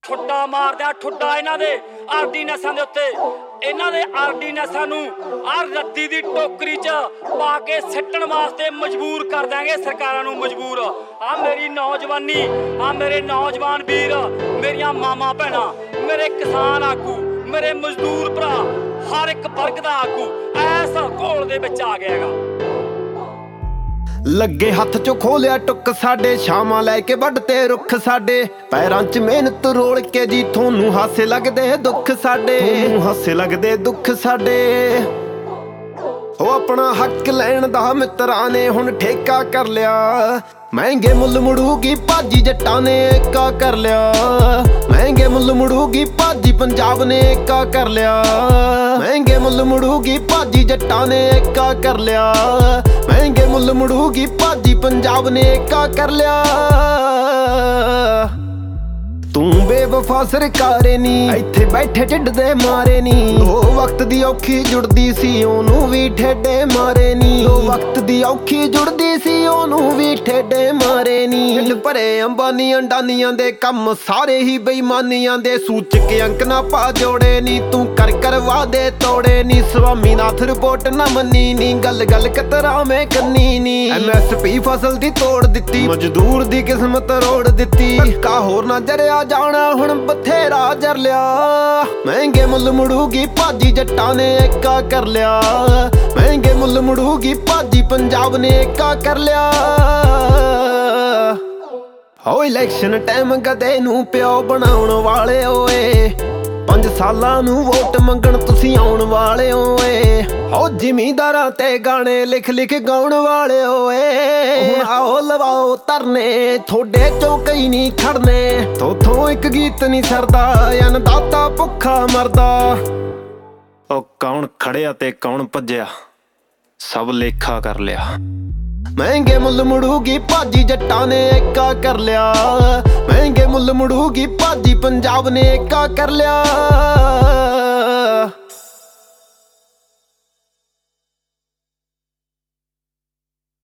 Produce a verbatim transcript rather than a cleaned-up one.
ਠੁੱਡਾ ਮਾਰਦਾ ਠੁੱਡਾ ਇਹਨਾਂ ਦੇ ਆਰਡੀਨੈਂਸਾਂ ਦੇ ਉੱਤੇ। ਇਹਨਾਂ ਦੇ ਆਰਡੀਨੈਂਸਾਂ ਨੂੰ ਆਹ ਰੱਦੀ ਦੀ ਟੋਕਰੀ 'ਚ ਪਾ ਕੇ ਸਿੱਟਣ ਵਾਸਤੇ ਮਜਬੂਰ ਕਰ ਦਾਂਗੇ ਸਰਕਾਰਾਂ ਨੂੰ ਮਜਬੂਰ। ਆ ਮੇਰੀ ਨੌਜਵਾਨੀ, ਆ ਮੇਰੇ ਨੌਜਵਾਨ ਵੀਰ, ਮੇਰੀਆਂ ਮਾਵਾਂ ਭੈਣਾਂ, ਮੇਰੇ ਕਿਸਾਨ ਆਗੂ, ਮੇਰੇ ਮਜ਼ਦੂਰ ਭਰਾ, ਹਰ ਇੱਕ ਵਰਗ ਦਾ ਆਗੂ ਐਸ ਘੋਲ ਦੇ ਵਿੱਚ ਆ ਗਿਆ ਹੈਗਾ। ਲੱਗੇ ਹੱਥ ਚੋਂ ਖੋਲਿਆ ਟੁੱਕ ਸਾਡੇ, ਛਾਵਾਂ ਲੈ ਕੇ ਵੱਢਤੇ ਰੁੱਖ ਸਾਡੇ। ਪੈਰਾਂ 'ਚ ਮਿਹਨਤ ਰੋਲ ਕੇ ਜੀ ਤੁਹਾਨੂੰ ਹਾਸੇ ਲੱਗਦੇ ਦੁੱਖ ਸਾਡੇ, ਤੁਹਾਨੂੰ ਹਾਸੇ ਲੱਗਦੇ ਦੁੱਖ ਸਾਡੇ। ਉਹ ਆਪਣਾ ਹੱਕ ਲੈਣ ਦਾ ਮਿੱਤਰਾਂ ਨੇ ਹੁਣ ਠੇਕਾ ਕਰ ਲਿਆ। ਮਹਿੰਗੇ ਮੁੱਲ ਮੁੜੂਗੀ ਭਾਜੀ ਜੱਟਾਂ ਨੇ ਏਕਾ ਕਰ ਲਿਆ। ਮਹਿੰਗੇ ਮੁੱਲ ਮੁੜੂਗੀ ਭਾਜੀ ਪੰਜਾਬ ਨੇ ਏਕਾ ਕਰ ਲਿਆ। ਮਹਿੰਗੇ ਮੁੱਲ ਮੁੜੂਗੀ ਭਾਜੀ ਜੱਟਾਂ ਨੇ ਏਕਾ ਕਰ ਲਿਆ। ਮਹਿੰਗੇ ਮੁੱਲ ਮੁੜੂਗੀ ਭਾਜੀ ਪੰਜਾਬ ਨੇ ਏਕਾ ਕਰ ਲਿਆ। ਤੂੰ ਬੇਵਫਾ ਸਰਕਾਰੇ ਨੀ, ਇੱਥੇ ਬੈਠੇ ਢਿੱਡ ਦੇ ਮਾਰੇ ਨੀ। ਉਹ ਵਕਤ ਦੀ ਔਖੀ ਜੁੜਦੀ ਸੀ ਉਹਨੂੰ ਵੀ ਠੇਡੇ ਮਾਰੇ ਨੀ। ਉਹ ਵਕਤ ਦੀ ਔਖੀ ਜੁੜਦੀ ਸੀ ਉਹਨੂੰ ਵੀ ਠੇਡੇ ਮਾਰੇ ਨੀ। ਢਿੱਡ ਭਰੇ ਅੰਬਾਨੀਆਂ ਡਾਨੀਆਂ ਦੇ ਕੰਮ ਸਾਰੇ ਹੀ ਬੇਈਮਾਨੀਆਂ ਦੇ। ਸੂਚਕ ਅੰਕ ਨਾ ਪਾ ਜੋੜੇ ਨੀ, ਤੂੰ ਕਰ ਕਰ ਵਾਦੇ ਤੋੜੇ ਨੀ। ਸਵਾਮੀਨਾਥ ਰਿਪੋਰਟ ਨਾ ਮੰਨੀ ਨੀ, ਗੱਲ ਗੱਲ ਕਤਰਾਵੇਂ ਕੰਨੀ ਨੀ। ਐਮ ਐਸ ਪੀ ਫਸਲ ਦੀ ਤੋੜ ਦਿੱਤੀ, ਮਜ਼ਦੂਰ ਦੀ ਕਿਸਮਤ ਰੋੜ ਦਿੱਤੀ। ਧੱਕਾ ਹੋਰ ਨਾ ਜਰਿਆ ਜਾਣਾ ਹੁਣ ਬਥੇਰਾ ਜਰ ਲਿਆ। ਮਹਿੰਗੇ ਮੁੱਲ ਮੁੜੂਗੀ ਭਾਜੀ ਜੱਟਾਂ ਨੇ ਏਕਾ ਕਰ ਲਿਆ। ਮਹਿੰਗੇ ਮੁੱਲ ਮੁੜੂਗੀ ਭਾਜੀ ਪੰਜਾਬ ਨੇ ਏਕਾ ਕਰ ਲਿਆ। ਹੋ ਇਲੈਕਸ਼ਨ ਟਾਈਮ ਗਧੇ ਨੂੰ ਪਿਓ ਬਣਾਉਣ ਵਾਲੇ ਓਏ, ਪੰਜ ਸਾਲਾਂ ਨੂੰ ਵੋਟ ਮੰਗਣ ਤੁਸੀਂ ਆਉਣ ਵਾਲੇ ਓਏ। ਹੋ ਜ਼ਿਮੀਂਦਾਰਾਂ ਤੇ ਗਾਣੇ ਲਿਖ ਲਿਖ ਗਾਉਣ ਵਾਲੇ ਓਏ। ਹੁਣ ਆਓ ਲਵਾਓ ਧਰਨੇ, ਥੋੜੇ ਚੋਂ ਕਈ ਨਹੀਂ ਖੜਨੇ। ਥੋਥੋਂ ਇੱਕ ਗੀਤ ਨਹੀਂ ਸਰਦਾ, ਅਨਦਾਤਾ ਭੁੱਖਾ ਮਰਦਾ। ਉਹ ਕੌਣ ਖੜਿਆ ਤੇ ਕੌਣ ਭੱਜਿਆ, ਸਭ ਲੇਖਾ ਕਰ ਲਿਆ। ਮਹਿੰਗੇ ਮੁੱਲ ਮੁੜੂਗੀ ਭਾਜੀ ਜੱਟਾਂ ਨੇ ਏਕਾ ਕਰ ਲਿਆ। ਮਹਿੰਗੇ ਮੁੱਲ ਮੁੜੂਗੀ ਭਾਜੀ ਪੰਜਾਬ ਨੇ ਏਕਾ ਕਰ ਲਿਆ।